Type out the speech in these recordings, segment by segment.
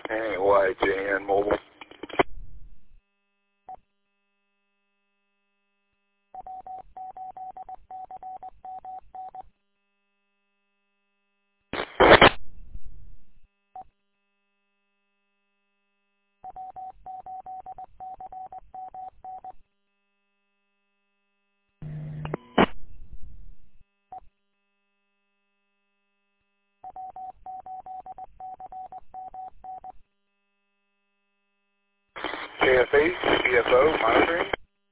YJN Mobile. KFH, CFO, monitoring.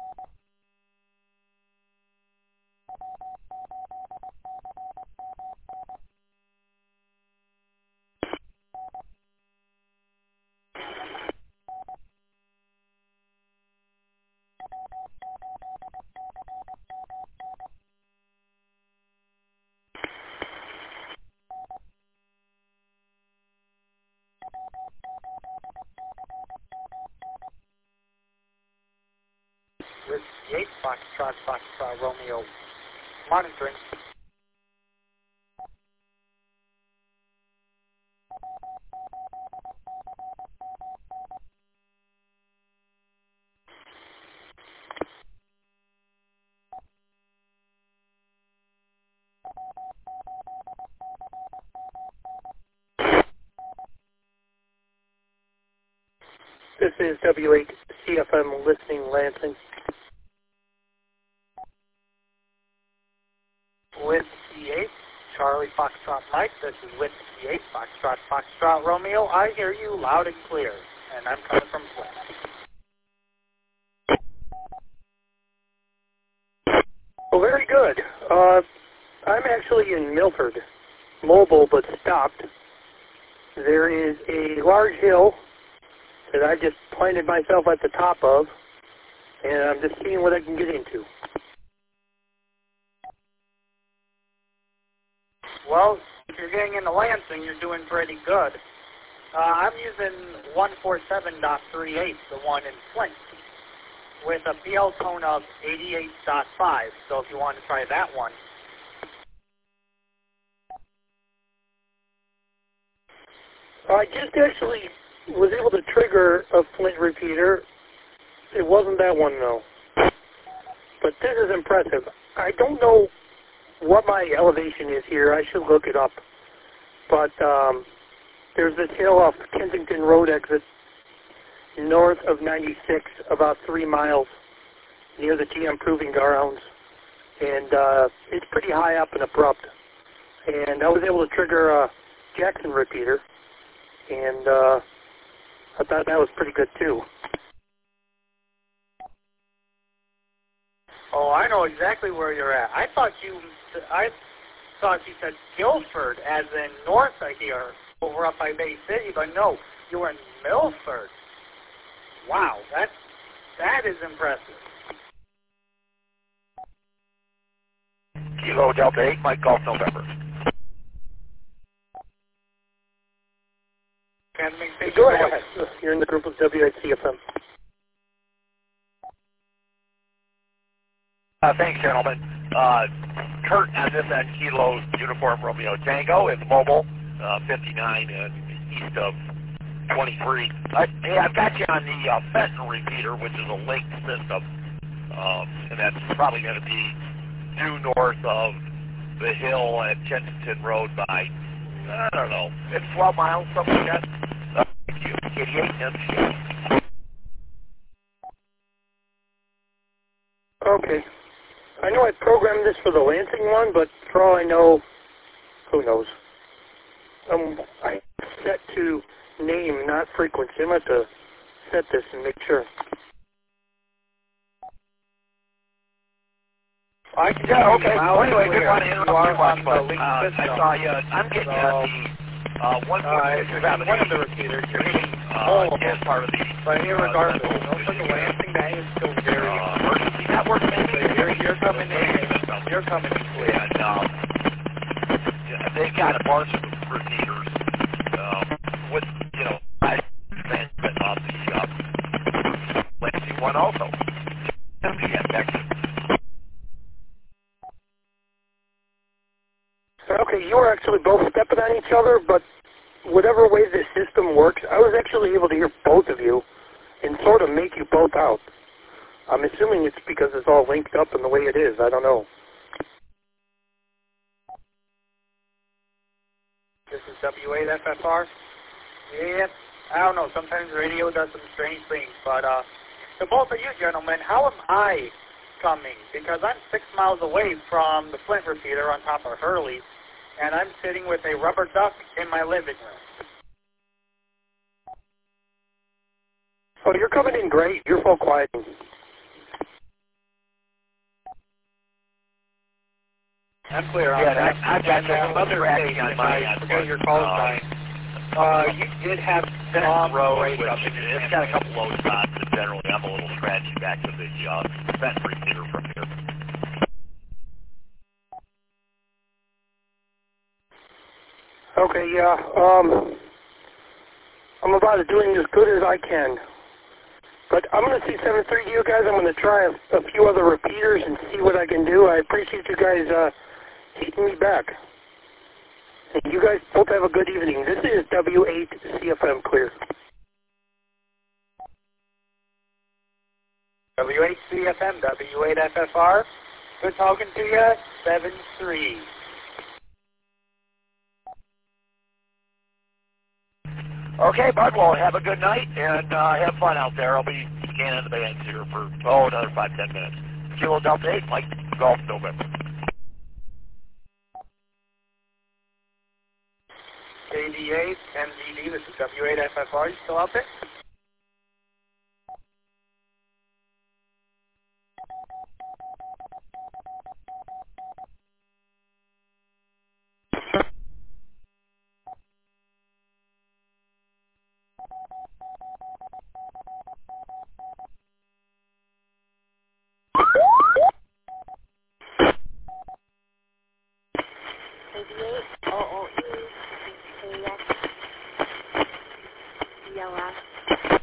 Whiskey 8, Foxtrot, Romeo, monitoring. This is W8 CFM listening Lansing. Whiskey 8, Charlie Foxtrot Mike, this is Whiskey 8, Foxtrot, Romeo. I hear you loud and clear, and I'm coming from Flint. Well, very good. I'm actually in Milford, mobile but stopped. There is a large hill that I just planted myself at the top of, and I'm just seeing what I can get into. Well, if you're getting into Lansing, you're doing pretty good. I'm using 147.38, the one in Flint, with a BL tone of 88.5, so if you want to try that one. I just actually was able to trigger a Flint repeater. It wasn't that one, though. But this is impressive. I don't know what my elevation is here. I should look it up. But there's this hill off Kensington Road exit north of 96, about 3 miles near the GM Proving Grounds. And it's pretty high up and abrupt. And I was able to trigger a Jackson repeater. And I thought that was pretty good, too. Oh, I know exactly where you're at. I thought you said Guilford, as in north of here, over up by Bay City, but no, you were in Milford. Wow, that is impressive. Kilo Delta 8, Mike Golf November. Go ahead. You're in the group of WHCFM. Thanks, gentlemen. Kurt on this end, Kilo Uniform Romeo Tango. It's mobile, 59 east of 23. Hey, I've got you on the Fenton repeater, which is a linked system, and that's probably going to be due north of the hill at Kensington Road by, I don't know, it's 12 miles, something like that. Thank you. 88 MCA. Okay. I know I programmed this for the Lansing one, but for all I know, who knows? I set to name, not frequency. I'm going to have to set this and make sure. Yeah, okay. Well, anyway, we want to interrupt you much, but I saw you. I'm getting you on the 146 one of the repeaters. You're hitting as part of the... But irregardless, no for the Lansing, that is still very emergency network, maybe? You're coming in. You're coming in clear. And they've got a bunch of repeaters with, I transmit on the Lansing one also. Okay, you were actually both stepping on each other, but whatever way this system works, I was actually able to hear both of you and sort of make you both out. I'm assuming it's because it's all linked up in the way it is. I don't know. This is W8FFR. Yep. I don't know. Sometimes radio does some strange things. But to both of you gentlemen, how am I coming? Because I'm 6 miles away from the Flint repeater on top of Hurley, and I'm sitting with a rubber duck in my living room. Oh, you're coming in great. You're full quieting. I'm clear on Yeah, that. I've got some other tracking on my end. Forget your call sign. You did have Fenton Road, break which up. it's got a couple low spots, and generally I'm a little scratchy back to the Fenton repeater from here. Okay, yeah. I'm about doing as good as I can. But I'm going to see 7-3 to you guys. I'm going to try a few other repeaters and see what I can do. I appreciate you guys heating me back. And you guys both have a good evening. This is W8 CFM Clear. W8 CFM, W8 FFR. Good talking to you. 7-3. Okay, Bud, well, have a good night, and have fun out there. I'll be scanning the bands here for, another 5-10 minutes. Kilo Delta 8, Mike Golf November. KD8, MDD, this is W8 FFR. You still out there? KD8, OOE, KX, DLS.